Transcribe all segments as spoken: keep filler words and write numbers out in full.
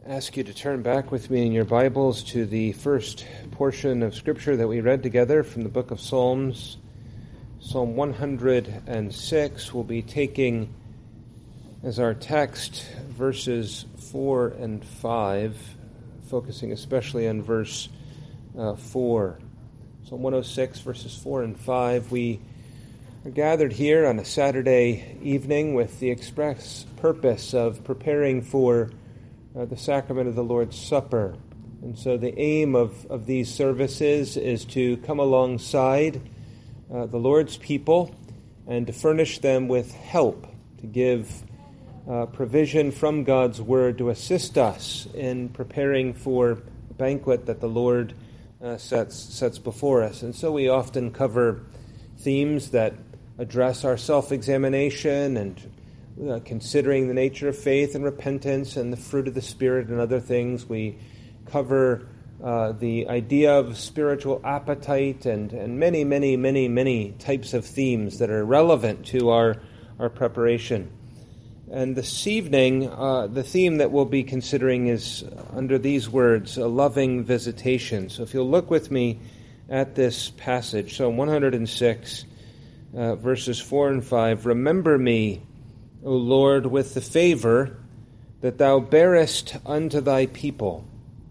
ask you to turn back with me in your Bibles to the first portion of Scripture that we read together from the book of Psalms. Psalm one hundred six. We'll be taking as our text verses four and five, focusing especially on verse uh, four. Psalm one oh six, verses four and five. We are gathered here on a Saturday evening with the express purpose of preparing for Uh, the sacrament of the Lord's Supper. And so the aim of, of these services is to come alongside uh, the Lord's people and to furnish them with help, to give uh, provision from God's Word to assist us in preparing for the banquet that the Lord uh, sets, sets before us. And so we often cover themes that address our self-examination and Uh, considering the nature of faith and repentance and the fruit of the Spirit and other things. We cover uh, the idea of spiritual appetite and, and many, many, many, many types of themes that are relevant to our, our preparation. And this evening, uh, the theme that we'll be considering is under these words, a loving visitation. So if you'll look with me at this passage, Psalm one hundred six, uh, verses four and five, "Remember me, O Lord, with the favor that thou bearest unto thy people.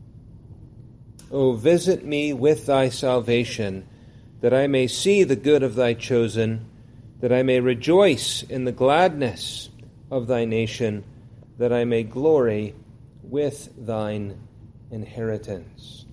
O visit me with thy salvation, that I may see the good of thy chosen, that I may rejoice in the gladness of thy nation, that I may glory with thine inheritance."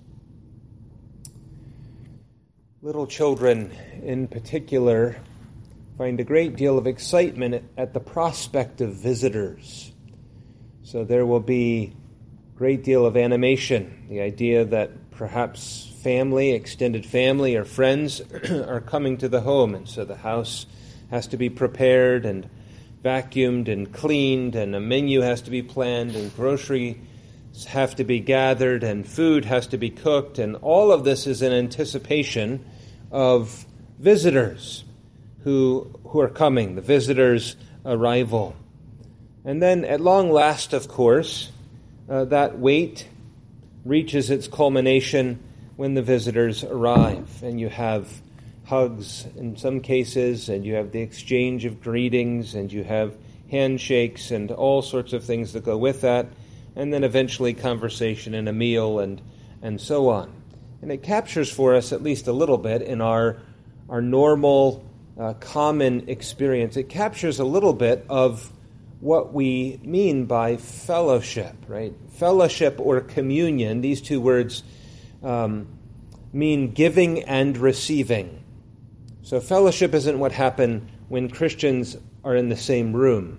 Little children in particular find a great deal of excitement at the prospect of visitors. So there will be a great deal of animation. The idea that perhaps family, extended family, or friends are coming to the home, and so the house has to be prepared and vacuumed and cleaned, and a menu has to be planned, and groceries have to be gathered, and food has to be cooked, and all of this is in anticipation of visitors who who are coming, the visitors' arrival. And then at long last, of course, uh, that wait reaches its culmination when the visitors arrive. And you have hugs in some cases, and you have the exchange of greetings, and you have handshakes and all sorts of things that go with that, and then eventually conversation and a meal and, and so on. And it captures for us at least a little bit in our, our normal Uh, common experience. It captures a little bit of what we mean by fellowship, right? Fellowship or communion, these two words um, mean giving and receiving. So fellowship isn't what happened when Christians are in the same room.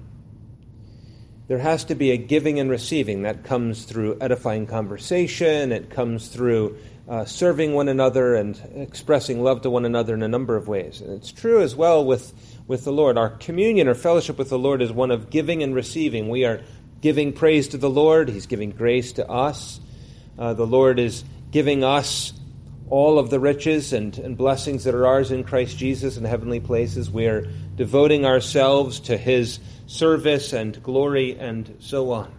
There has to be a giving and receiving. That comes through edifying conversation. It comes through Uh, serving one another and expressing love to one another in a number of ways. And it's true as well with, with the Lord. Our communion or fellowship with the Lord is one of giving and receiving. We are giving praise to the Lord. He's giving grace to us. Uh, the Lord is giving us all of the riches and, and blessings that are ours in Christ Jesus in heavenly places. We are devoting ourselves to His service and glory and so on.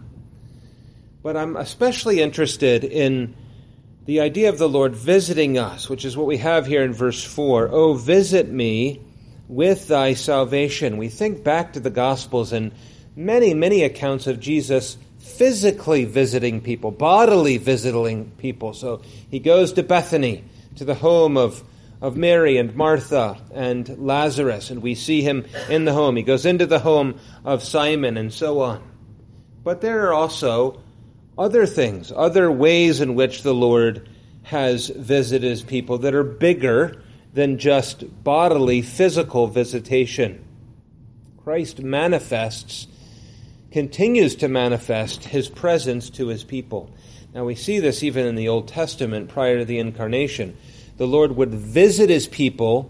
But I'm especially interested in the idea of the Lord visiting us, which is what we have here in verse four. "O visit me with thy salvation." We think back to the Gospels and many, many accounts of Jesus physically visiting people, bodily visiting people. So he goes to Bethany, to the home of, of Mary and Martha and Lazarus, and we see him in the home. He goes into the home of Simon and so on. But there are also other things, other ways in which the Lord has visited his people that are bigger than just bodily, physical visitation. Christ manifests, continues to manifest his presence to his people. Now we see this even in the Old Testament prior to the incarnation. The Lord would visit his people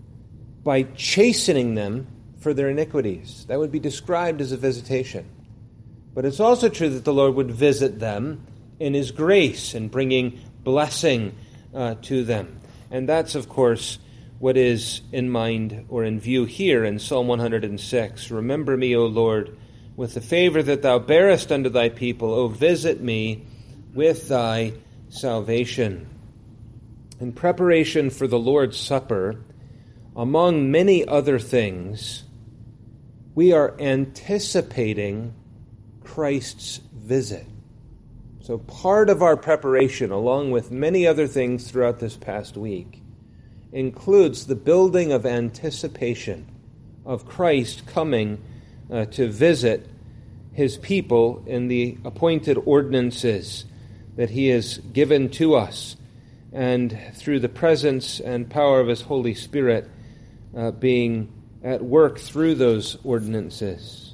by chastening them for their iniquities. That would be described as a visitation. But it's also true that the Lord would visit them in his grace and bringing blessing uh, to them. And that's, of course, what is in mind or in view here in Psalm one hundred six. "Remember me, O Lord, with the favor that thou bearest unto thy people, O visit me with thy salvation. In preparation for the Lord's Supper, among many other things, we are anticipating Christ's visit. So part of our preparation, along with many other things throughout this past week, includes the building of anticipation of Christ coming uh, to visit his people in the appointed ordinances that he has given to us, and through the presence and power of his Holy Spirit uh, being at work through those ordinances.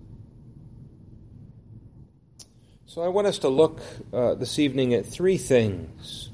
So I want us to look uh, this evening at three things.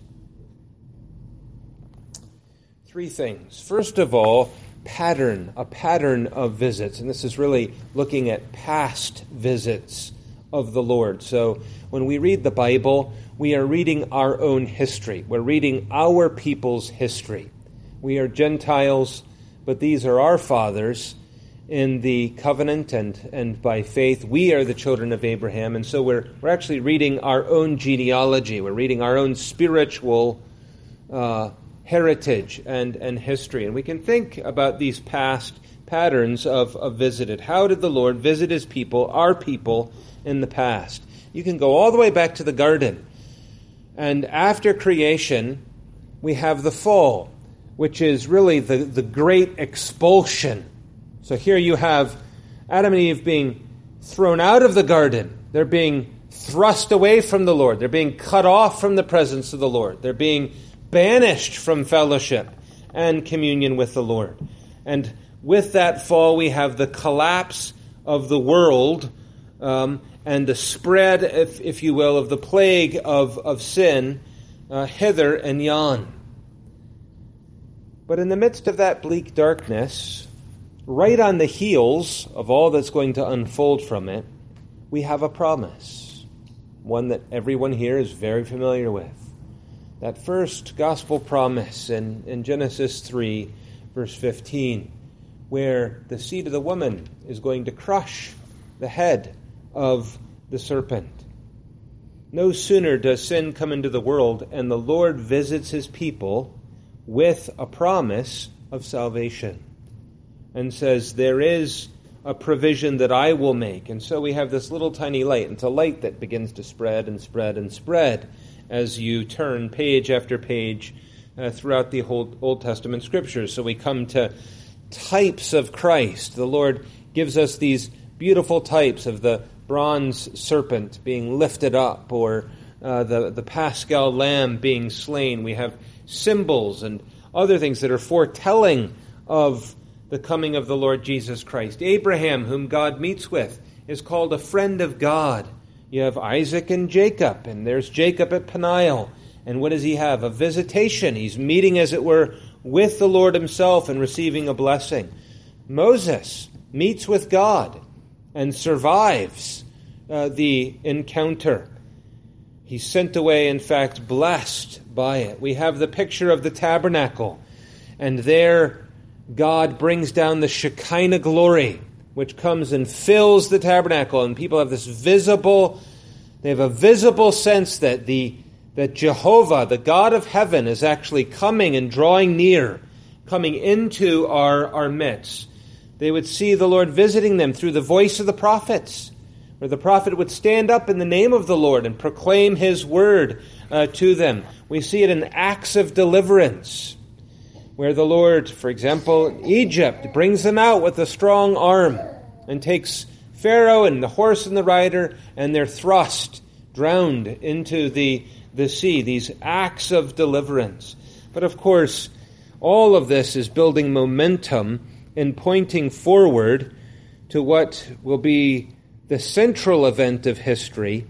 Three things. First of all, pattern, a pattern of visits. And this is really looking at past visits of the Lord. So when we read the Bible, we are reading our own history. We're reading our people's history. We are Gentiles, but these are our fathers in the covenant, and, and by faith we are the children of Abraham. And so we're, we're actually reading our own genealogy. We're reading our own spiritual uh, heritage and, and history. And we can think about these past patterns of, of visited. How did the Lord visit his people, our people, in the past? You can go all the way back to the garden. And after creation, we have the fall, which is really the, the great expulsion. So here you have Adam and Eve being thrown out of the garden. They're being thrust away from the Lord. They're being cut off from the presence of the Lord. They're being banished from fellowship and communion with the Lord. And with that fall, we have the collapse of the world um, and the spread, if, if you will, of the plague of, of sin uh, hither and yon. But in the midst of that bleak darkness, right on the heels of all that's going to unfold from it, we have a promise, one that everyone here is very familiar with. That first gospel promise in, in Genesis three, verse fifteen, where the seed of the woman is going to crush the head of the serpent. No sooner does sin come into the world and the Lord visits his people with a promise of salvation, and says, there is a provision that I will make. And so we have this little tiny light. And it's a light that begins to spread and spread and spread as you turn page after page uh, throughout the Old, Old Testament Scriptures. So we come to types of Christ. The Lord gives us these beautiful types of the bronze serpent being lifted up, or uh, the, the Paschal lamb being slain. We have symbols and other things that are foretelling of the coming of the Lord Jesus Christ. Abraham, whom God meets with, is called a friend of God. You have Isaac and Jacob, and there's Jacob at Peniel. And what does he have? A visitation. He's meeting, as it were, with the Lord himself and receiving a blessing. Moses meets with God and survives uh, the encounter. He's sent away, in fact, blessed by it. We have the picture of the tabernacle, and there God brings down the Shekinah glory, which comes and fills the tabernacle, and people have this visible, they have a visible sense that the that Jehovah, the God of heaven, is actually coming and drawing near, coming into our, our midst. They would see the Lord visiting them through the voice of the prophets, where the prophet would stand up in the name of the Lord and proclaim his word uh, to them. We see it in acts of deliverance, where the Lord, for example, in Egypt, brings them out with a strong arm and takes Pharaoh and the horse and the rider, and they're thrust, drowned into the, the sea, these acts of deliverance. But of course, all of this is building momentum and pointing forward to what will be the central event of history,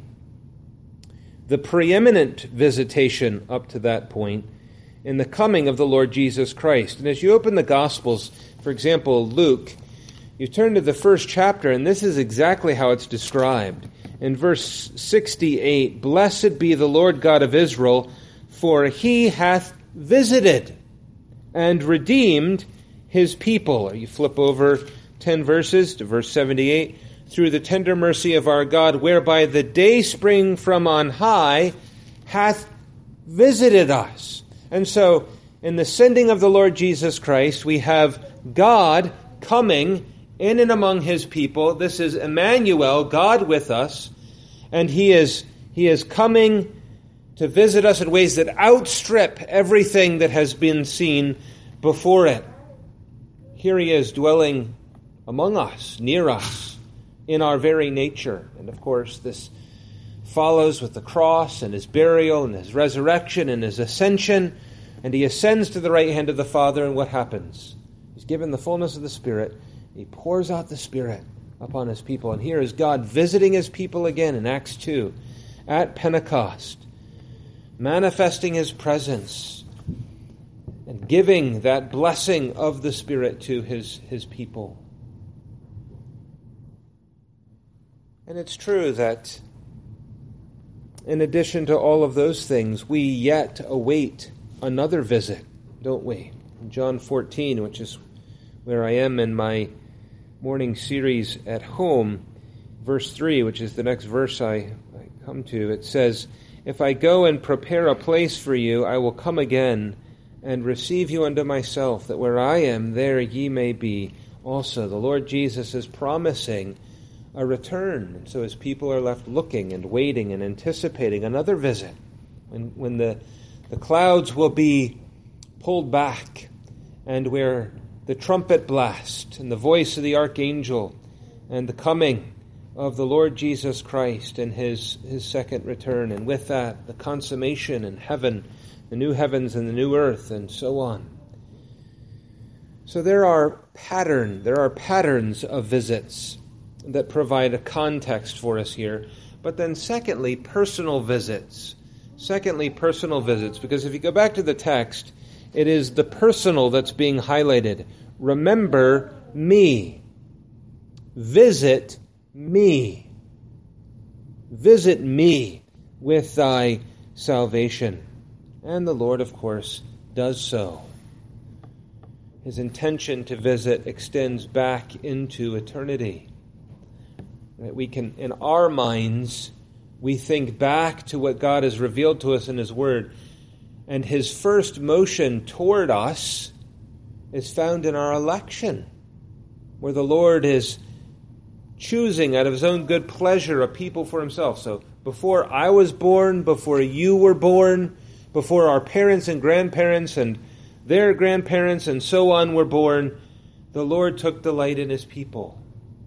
the preeminent visitation up to that point, in the coming of the Lord Jesus Christ. And as you open the Gospels, for example, Luke, you turn to the first chapter, and this is exactly how it's described. In verse sixty-eight, "Blessed be the Lord God of Israel, for he hath visited and redeemed his people." You flip over ten verses to verse seventy-eight. through the tender mercy of our God, whereby the dayspring from on high hath visited us. And so, in the sending of the Lord Jesus Christ, we have God coming in and among his people. This is Emmanuel, God with us, and he is, he is coming to visit us in ways that outstrip everything that has been seen before it. Here he is dwelling among us, near us, in our very nature. And of course, this follows with the cross and his burial and his resurrection and his ascension. And he ascends to the right hand of the Father, and what happens? He's given the fullness of the Spirit. He pours out the Spirit upon his people. And here is God visiting his people again in Acts two at Pentecost, manifesting his presence and giving that blessing of the Spirit to his, his people. And it's true that in addition to all of those things, we yet await another visit, don't we? In John fourteen, which is where I am in my morning series at home, verse three, which is the next verse I, I come to, it says, "If I go and prepare a place for you, I will come again and receive you unto myself, that where I am, there ye may be also." The Lord Jesus is promising a return. And so his people are left looking and waiting and anticipating another visit, when, when the, the clouds will be pulled back, and where the trumpet blast and the voice of the archangel and the coming of the Lord Jesus Christ and his, his second return, and with that the consummation in heaven, the new heavens and the new earth, and so on. So there are pattern, there are patterns of visits that provide a context for us here. But then secondly, personal visits. Secondly, personal visits, because if you go back to the text, it is the personal that's being highlighted. Remember me. Visit me. Visit me with thy salvation. And the Lord, of course, does so. His intention to visit extends back into eternity. We can, in our minds, we think back to what God has revealed to us in his word. And his first motion toward us is found in our election, where the Lord is choosing out of his own good pleasure a people for himself. So before I was born, before you were born, before our parents and grandparents and their grandparents and so on were born, the Lord took delight in his people.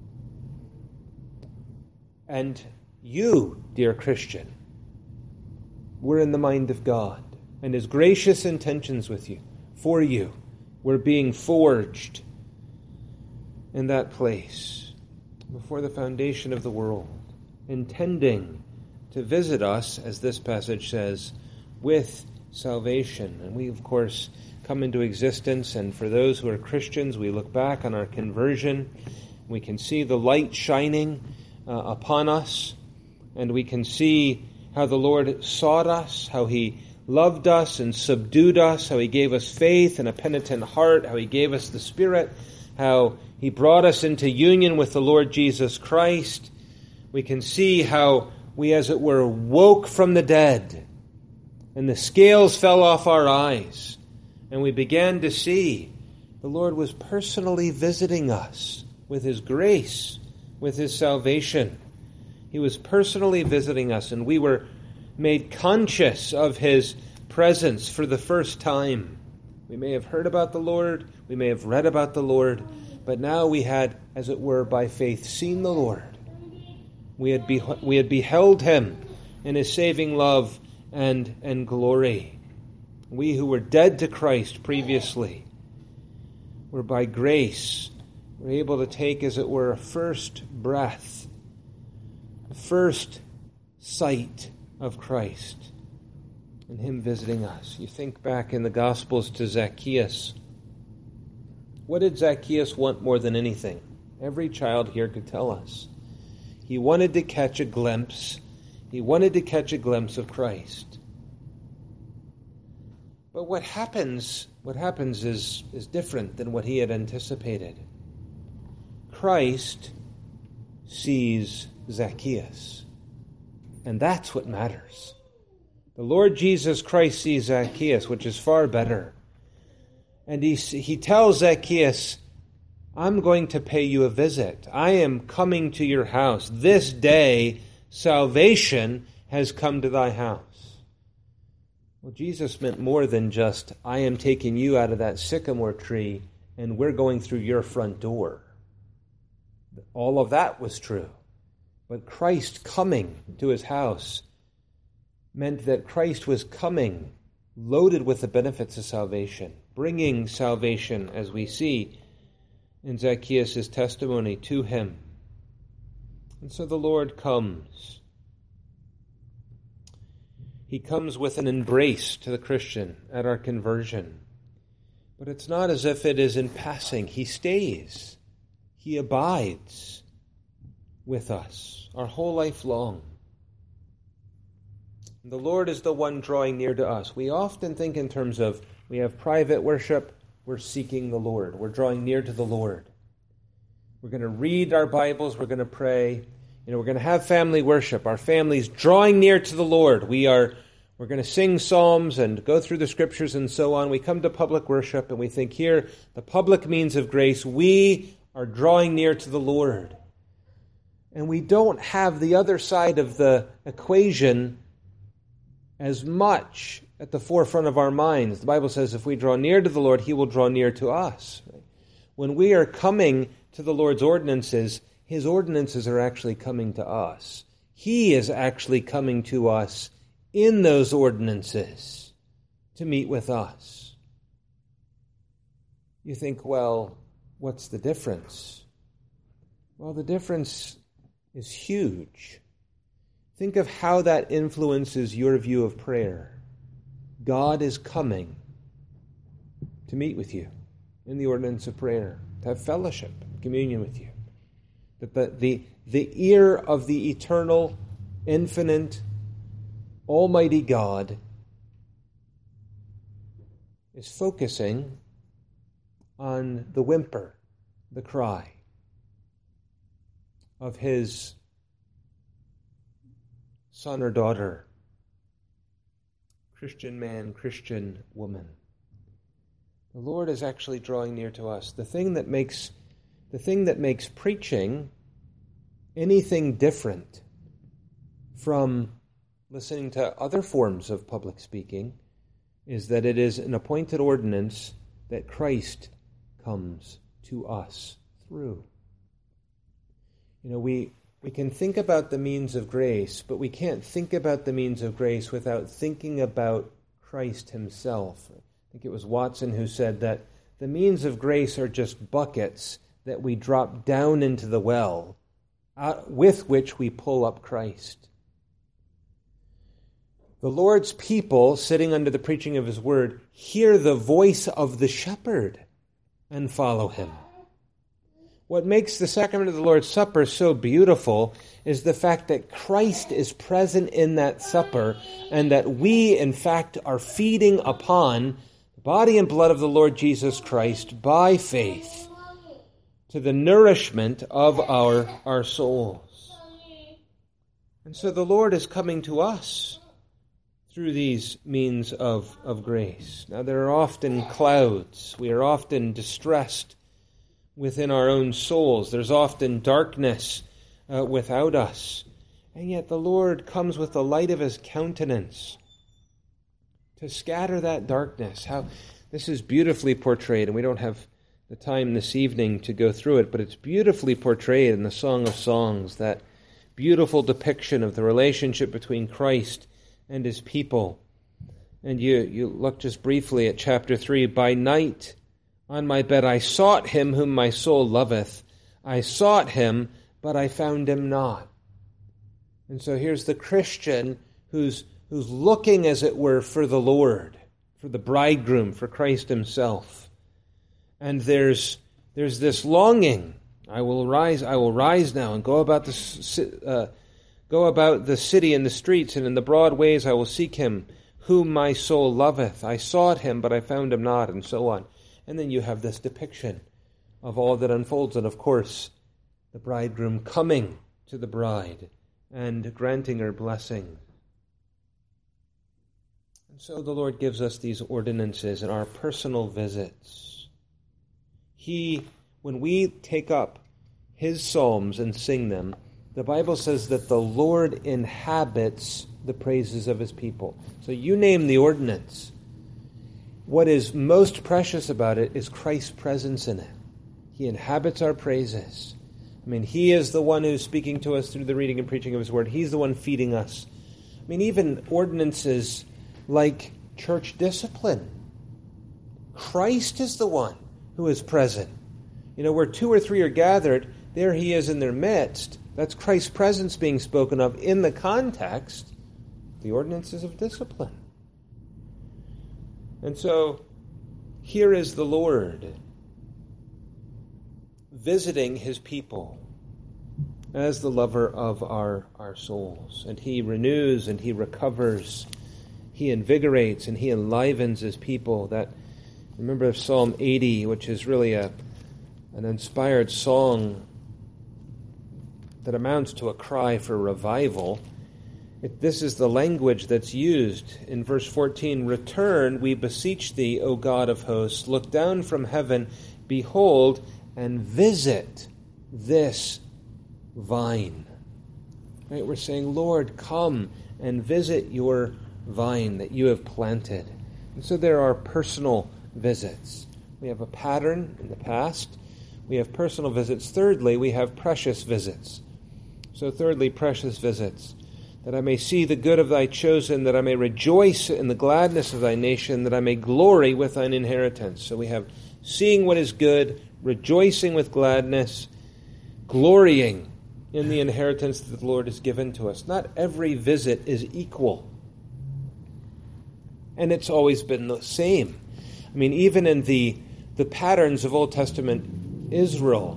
And you, dear Christian, were in the mind of God, and his gracious intentions with you, for you, were being forged in that place before the foundation of the world, intending to visit us, as this passage says, with salvation. And we, of course, come into existence, and for those who are Christians, we look back on our conversion, we can see the light shining uh, upon us, and we can see how the Lord sought us, how he loved us and subdued us, how he gave us faith and a penitent heart, how he gave us the Spirit, how he brought us into union with the Lord Jesus Christ. We can see how we, as it were, woke from the dead, and the scales fell off our eyes, and we began to see the Lord was personally visiting us with his grace, with his salvation. He was personally visiting us, and we were made conscious of his presence for the first time. We may have heard about the Lord, we may have read about the Lord, but now we had, as it were, by faith, seen the Lord. We had, be- we had beheld him in his saving love and, and glory. We who were dead to Christ previously were by grace were able to take, as it were, a first breath, a first sight of Christ and him visiting us. You think back in the Gospels to Zacchaeus. What did Zacchaeus want more than anything? Every child here could tell us. He wanted to catch a glimpse. He wanted to catch a glimpse of Christ. But what happens, what happens is, is different than what he had anticipated. Christ sees Zacchaeus. And that's what matters. The Lord Jesus Christ sees Zacchaeus, which is far better. And he, he tells Zacchaeus, I'm going to pay you a visit. I am coming to your house. This day, salvation has come to thy house. Well, Jesus meant more than just, I am taking you out of that sycamore tree and we're going through your front door. All of that was true. But Christ coming to his house meant that Christ was coming loaded with the benefits of salvation, bringing salvation, as we see in Zacchaeus' testimony, to him. And so the Lord comes. He comes with an embrace to the Christian at our conversion. But it's not as if it is in passing. He stays. He abides with us our whole life long. The Lord is the one drawing near to us. We often think in terms of, we have private worship, we're seeking the Lord. We're drawing near to the Lord. We're going to read our Bibles, we're going to pray. You know, we're going to have family worship. Our family's drawing near to the Lord. We are, we're going to sing psalms and go through the scriptures and so on. We come to public worship and we think here, the public means of grace, we are drawing near to the Lord. And we don't have the other side of the equation as much at the forefront of our minds. The Bible says if we draw near to the Lord, he will draw near to us. When we are coming to the Lord's ordinances, his ordinances are actually coming to us. He is actually coming to us in those ordinances to meet with us. You think, well, what's the difference? Well, the difference is huge. Think of how that influences your view of prayer. God is coming to meet with you in the ordinance of prayer, to have fellowship, communion with you. That the, the, the ear of the eternal, infinite, almighty God is focusing on the whimper, the cry of his son or daughter, Christian man, Christian woman. The Lord is actually drawing near to us. The thing that makes the thing that makes preaching anything different from listening to other forms of public speaking is that it is an appointed ordinance that Christ comes to us through. You know, we we can think about the means of grace, but we can't think about the means of grace without thinking about Christ himself. I think it was Watson who said that the means of grace are just buckets that we drop down into the well, out, with which we pull up Christ. The Lord's people, sitting under the preaching of his word, hear the voice of the shepherd and follow him. What makes the sacrament of the Lord's Supper so beautiful is the fact that Christ is present in that supper and that we, in fact, are feeding upon the body and blood of the Lord Jesus Christ by faith to the nourishment of our, our souls. And so the Lord is coming to us through these means of, of grace. Now, there are often clouds. We are often distressed within our own souls. There's often darkness uh, without us. And yet the Lord comes with the light of his countenance to scatter that darkness. How this is beautifully portrayed, and we don't have the time this evening to go through it, but it's beautifully portrayed in the Song of Songs, that beautiful depiction of the relationship between Christ and his people. And you, you look just briefly at chapter three. By night on my bed I sought him whom my soul loveth. I sought him, but I found him not. And so here's the Christian who's who's looking, as it were, for the Lord, for the bridegroom, for Christ himself. And there's there's this longing. I will rise. I will rise now and go about the uh, go about the city and the streets, and in the broad ways I will seek him, whom my soul loveth. I sought him, but I found him not, and so on. And then you have this depiction of all that unfolds, and of course, the bridegroom coming to the bride and granting her blessing. And so the Lord gives us these ordinances in our personal visits. He, when we take up his psalms and sing them, the Bible says that the Lord inhabits the praises of his people. So you name the ordinance. What is most precious about it is Christ's presence in it. He inhabits our praises. I mean, he is the one who's speaking to us through the reading and preaching of his word. He's the one feeding us. I mean, even ordinances like church discipline. Christ is the one who is present. You know, where two or three are gathered, there he is in their midst. That's Christ's presence being spoken of in the context, the ordinances of discipline. And so, here is the Lord visiting his people as the lover of our, our souls. And he renews and he recovers. He invigorates and he enlivens his people. That, remember Psalm eighty, which is really a an inspired song that amounts to a cry for revival. It, this is the language that's used in verse fourteen. Return, we beseech thee, O God of hosts. Look down from heaven, behold, and visit this vine. Right? We're saying, Lord, come and visit your vine that you have planted. And so there are personal visits. We have a pattern in the past. We have personal visits. Thirdly, we have precious visits. So thirdly, precious visits. That I may see the good of thy chosen, that I may rejoice in the gladness of thy nation, that I may glory with thine inheritance. So we have seeing what is good, rejoicing with gladness, glorying in the inheritance that the Lord has given to us. Not every visit is equal. And it's always been the same. I mean, even in the, the patterns of Old Testament Israel,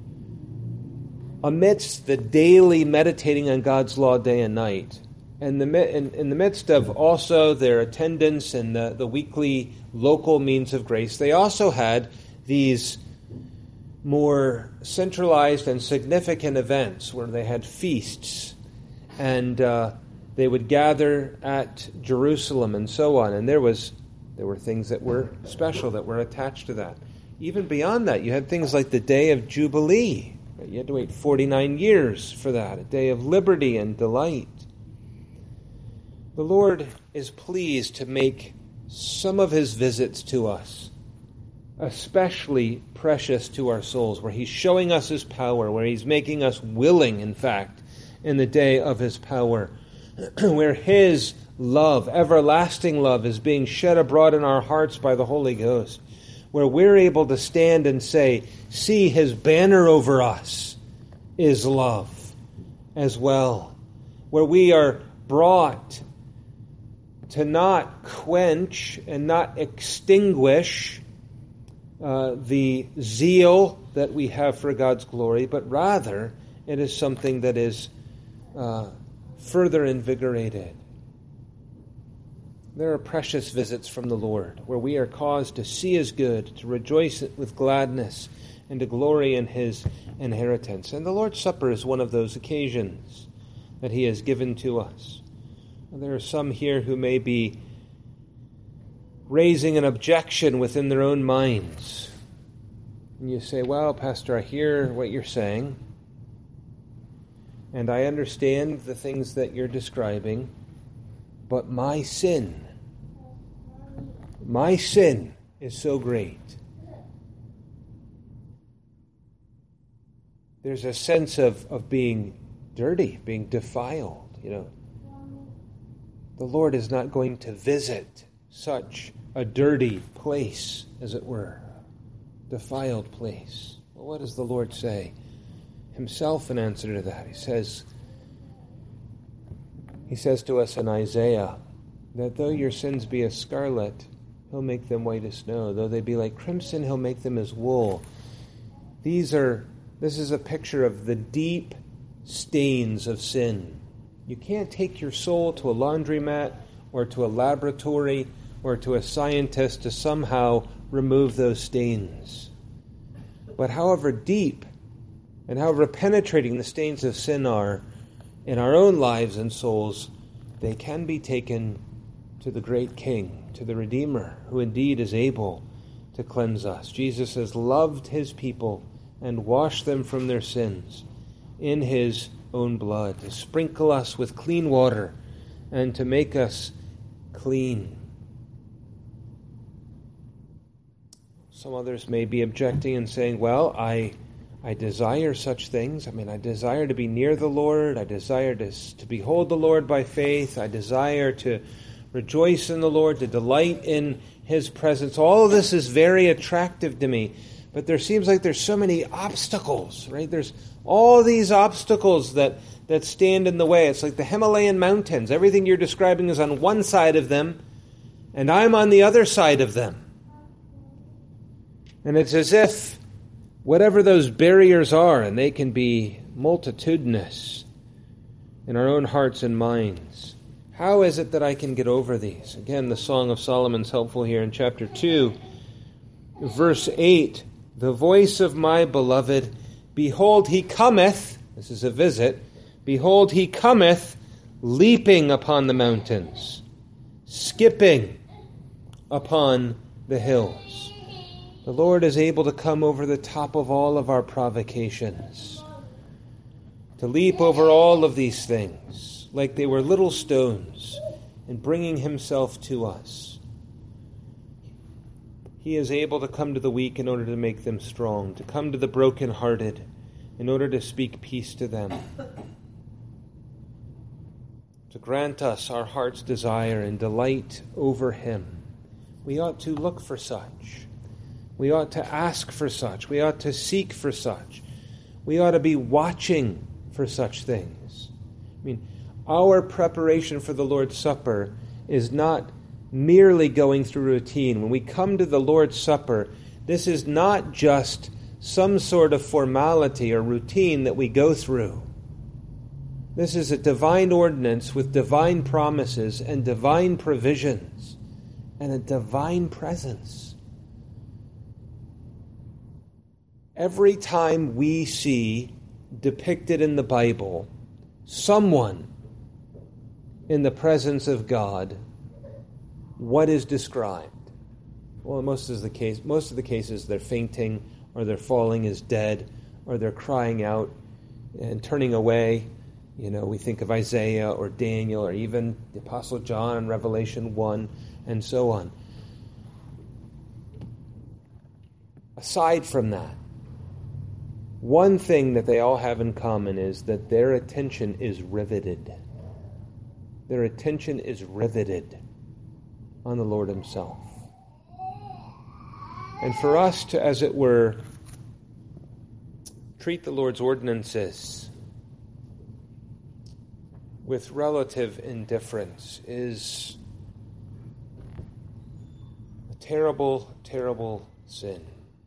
amidst the daily meditating on God's law day and night, and the, in, in the midst of also their attendance and the, the weekly local means of grace, they also had these more centralized and significant events where they had feasts, and uh, they would gather at Jerusalem and so on. And there was there were things that were special that were attached to that. Even beyond that, you had things like the Day of Jubilee. You had to wait forty-nine years for that, a day of liberty and delight. The Lord is pleased to make some of his visits to us especially precious to our souls, where he's showing us his power, where he's making us willing, in fact, in the day of his power, where his love, everlasting love, is being shed abroad in our hearts by the Holy Ghost, where we're able to stand and say, see, his banner over us is love as well, where we are brought to not quench and not extinguish uh, the zeal that we have for God's glory, but rather it is something that is uh, further invigorated. There are precious visits from the Lord, where we are caused to see his good, to rejoice with gladness, and to glory in his inheritance. And the Lord's Supper is one of those occasions that he has given to us. There are some here who may be raising an objection within their own minds. And you say, well, Pastor, I hear what you're saying, and I understand the things that you're describing, but my sin, my sin is so great. There's a sense of, of being dirty, being defiled, you know. The Lord is not going to visit such a dirty place, as it were, defiled place. Well, what does the Lord say himself in answer to that? He says, He says to us in Isaiah that though your sins be as scarlet, he'll make them white as snow. Though they be like crimson, he'll make them as wool. These are, this is a picture of the deep stains of sin. You can't take your soul to a laundromat or to a laboratory or to a scientist to somehow remove those stains. But however deep and however penetrating the stains of sin are in our own lives and souls, they can be taken to the great King, to the Redeemer, who indeed is able to cleanse us. Jesus has loved his people and washed them from their sins in his own blood, to sprinkle us with clean water and to make us clean. Some others may be objecting and saying, well, I I desire such things. I mean, I desire to be near the Lord. I desire to, to behold the Lord by faith. I desire to rejoice in the Lord, to delight in his presence. All of this is very attractive to me. But there seems like there's so many obstacles, right? There's all these obstacles that, that stand in the way. It's like the Himalayan mountains. Everything you're describing is on one side of them, and I'm on the other side of them. And it's as if whatever those barriers are, and they can be multitudinous in our own hearts and minds, how is it that I can get over these? Again, the Song of Solomon's helpful here in chapter two, verse eight. The voice of my beloved, behold, he cometh, this is a visit, behold, he cometh, leaping upon the mountains, skipping upon the hills. The Lord is able to come over the top of all of our provocations, to leap over all of these things like they were little stones, and bringing himself to us. He is able to come to the weak in order to make them strong, to come to the brokenhearted in order to speak peace to them, to grant us our heart's desire and delight over him. We ought to look for such. We ought to ask for such. We ought to seek for such. We ought to be watching for such things. I mean, our preparation for the Lord's Supper is not merely going through routine. When we come to the Lord's Supper, this is not just some sort of formality or routine that we go through. This is a divine ordinance with divine promises and divine provisions and a divine presence. Every time we see depicted in the Bible someone in the presence of God, what is described? Well, most of the case, most of the cases, they're fainting, or they're falling as dead, or they're crying out and turning away. You know, we think of Isaiah or Daniel or even the Apostle John in Revelation one, and so on. Aside from that, one thing that they all have in common is that their attention is riveted. Their attention is riveted on the Lord himself. And for us to, as it were, treat the Lord's ordinances with relative indifference is a terrible, terrible sin.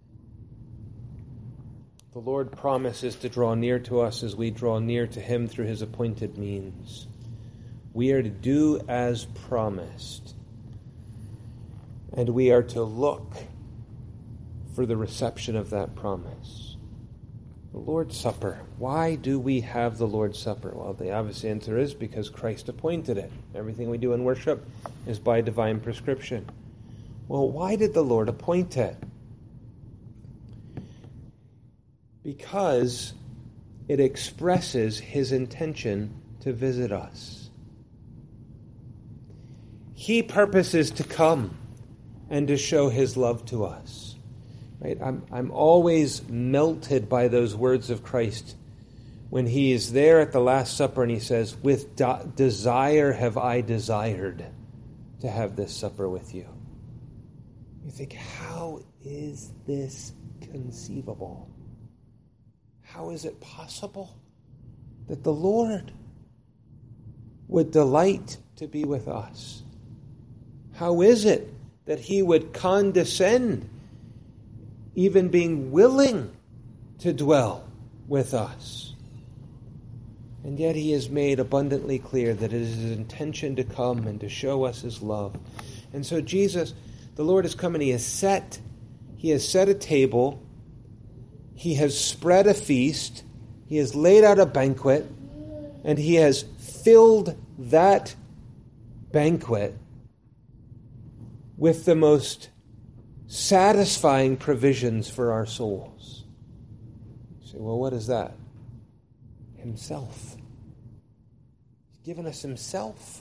The Lord promises to draw near to us as we draw near to him through his appointed means. We are to do as promised. And we are to look for the reception of that promise. The Lord's Supper. Why do we have the Lord's Supper? Well, the obvious answer is because Christ appointed it. Everything we do in worship is by divine prescription. Well, why did the Lord appoint it? Because it expresses his intention to visit us. He purposes to come and to show his love to us. Right? I'm, I'm always melted by those words of Christ when he is there at the Last Supper and he says, with de- desire have I desired to have this supper with you. You think, how is this conceivable? How is it possible that the Lord would delight to be with us? How is it that he would condescend, even being willing to dwell with us? And yet he has made abundantly clear that it is his intention to come and to show us his love. And so Jesus, the Lord has come and he has set, he has set a table, he has spread a feast, He has laid out a banquet, and he has filled that banquet with the most satisfying provisions for our souls. You say, well, what is that? Himself. He's given us himself.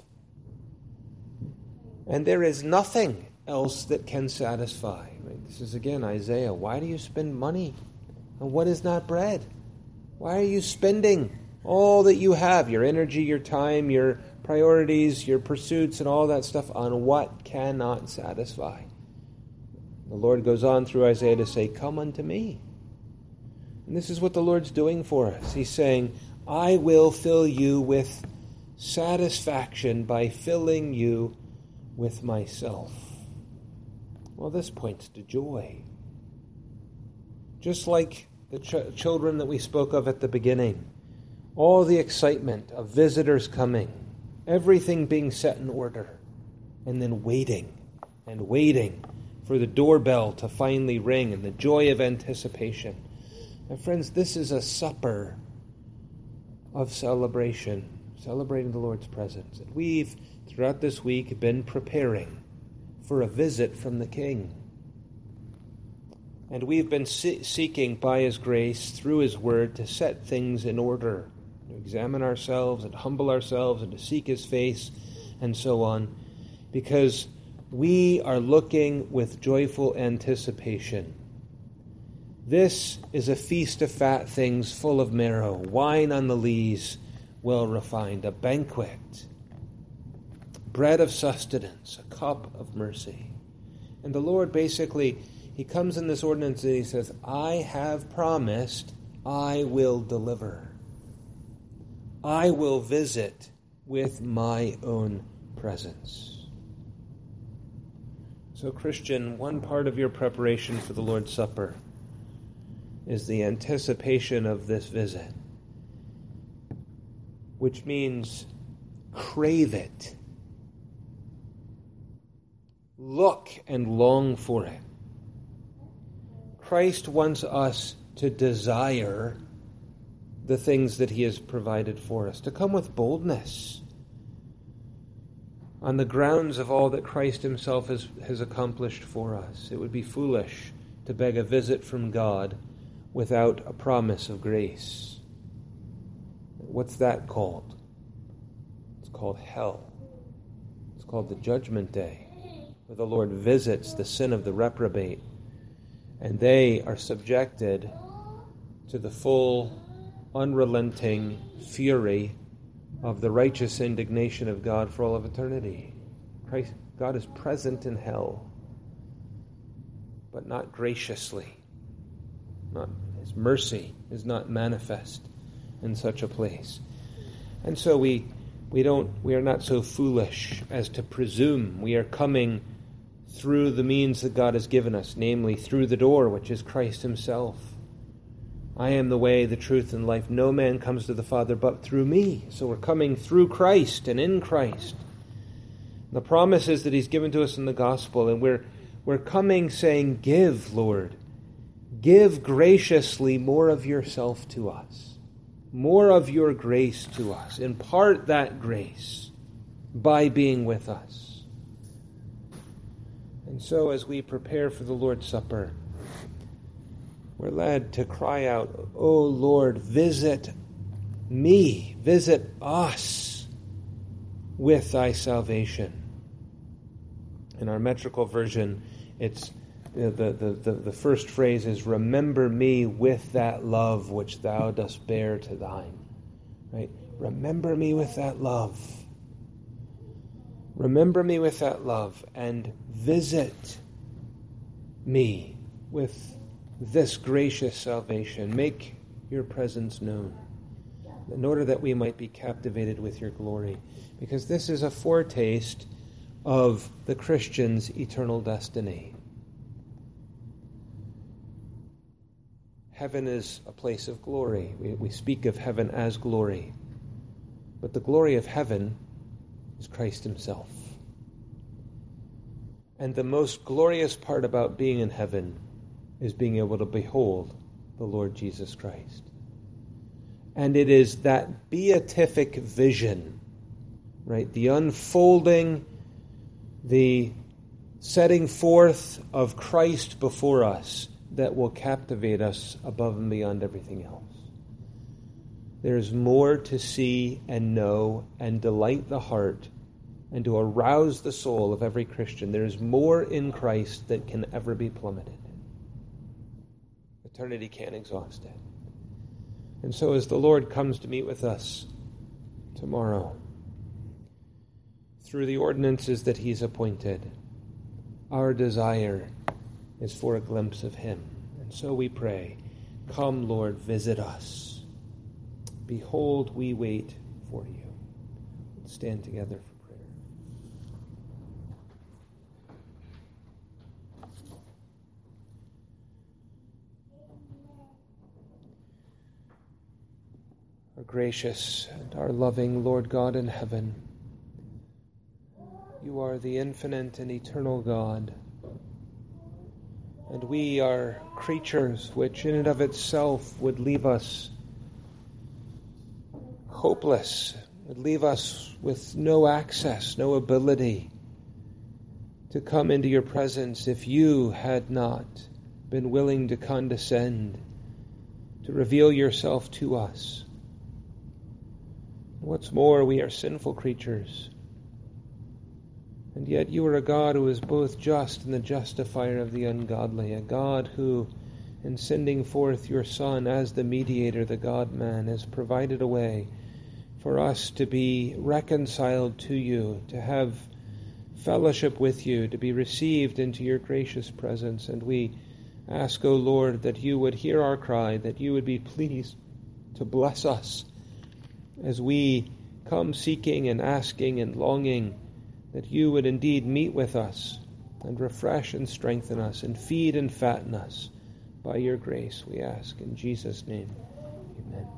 And there is nothing else that can satisfy. Right? This is again Isaiah. Why do you spend money on what is not bread? Why are you spending all that you have, your energy, your time, your priorities, your pursuits, and all that stuff on what cannot satisfy? The Lord goes on through Isaiah to say, come unto me. And this is what the Lord's doing for us. He's saying, I will fill you with satisfaction by filling you with myself. Well, this points to joy. Just like the ch- children that we spoke of at the beginning, all the excitement of visitors coming, everything being set in order, and then waiting and waiting for the doorbell to finally ring and the joy of anticipation. My friends, this is a supper of celebration, celebrating the Lord's presence. And we've, throughout this week, been preparing for a visit from the King. And we've been see- seeking by his grace, through his word, to set things in order, to examine ourselves and humble ourselves and to seek his face and so on, because we are looking with joyful anticipation. This is a feast of fat things full of marrow, wine on the lees, well refined, a banquet, bread of sustenance, a cup of mercy. And the Lord basically, he comes in this ordinance and he says, I have promised, I will deliver. I will visit with my own presence. So, Christian, one part of your preparation for the Lord's Supper is the anticipation of this visit, which means crave it. Look and long for it. Christ wants us to desire the things that he has provided for us, to come with boldness on the grounds of all that Christ himself has, has accomplished for us. It would be foolish to beg a visit from God without a promise of grace. What's that called? It's called hell. It's called the judgment day, where the Lord visits the sin of the reprobate, and they are subjected to the full, unrelenting fury of the righteous indignation of God for all of eternity. Christ, God is present in hell, but not graciously. Not, his mercy is not manifest in such a place. And so we we don't we are not so foolish as to presume we are coming through the means that God has given us, namely through the door, which is Christ himself. I am the way, the truth, and life. No man comes to the Father but through me. So we're coming through Christ and in Christ. The promise is that he's given to us in the gospel, and we're we're coming saying, give, Lord. Give graciously more of yourself to us. More of your grace to us. Impart that grace by being with us. And so as we prepare for the Lord's Supper, we're led to cry out, O Lord, visit me, visit us with thy salvation. In our metrical version, it's the, the, the, the first phrase is, remember me with that love which thou dost bear to thine. Right? Remember me with that love. Remember me with that love and visit me with this gracious salvation. Make your presence known in order that we might be captivated with your glory. Because this is a foretaste of the Christian's eternal destiny. Heaven is a place of glory. We, we speak of heaven as glory. But the glory of heaven is Christ himself. And the most glorious part about being in heaven is being able to behold the Lord Jesus Christ. And it is that beatific vision, right? The unfolding, the setting forth of Christ before us that will captivate us above and beyond everything else. There's more to see and know and delight the heart and to arouse the soul of every Christian. There's more in Christ that can ever be plummeted. Eternity can't exhaust it. And so as the Lord comes to meet with us tomorrow, through the ordinances that he's appointed, our desire is for a glimpse of him. And so we pray, come, Lord, visit us. Behold, we wait for you. Let's stand together for prayer. Our gracious and our loving Lord God in heaven, you are the infinite and eternal God, and we are creatures which in and of itself would leave us hopeless, would leave us with no access, no ability to come into your presence if you had not been willing to condescend, to reveal yourself to us. What's more, we are sinful creatures. And yet you are a God who is both just and the justifier of the ungodly, a God who, in sending forth your Son as the mediator, the God-man, has provided a way for us to be reconciled to you, to have fellowship with you, to be received into your gracious presence. And we ask, O Lord, that you would hear our cry, that you would be pleased to bless us as we come seeking and asking and longing, that you would indeed meet with us and refresh and strengthen us and feed and fatten us by your grace, we ask. In Jesus' name, amen.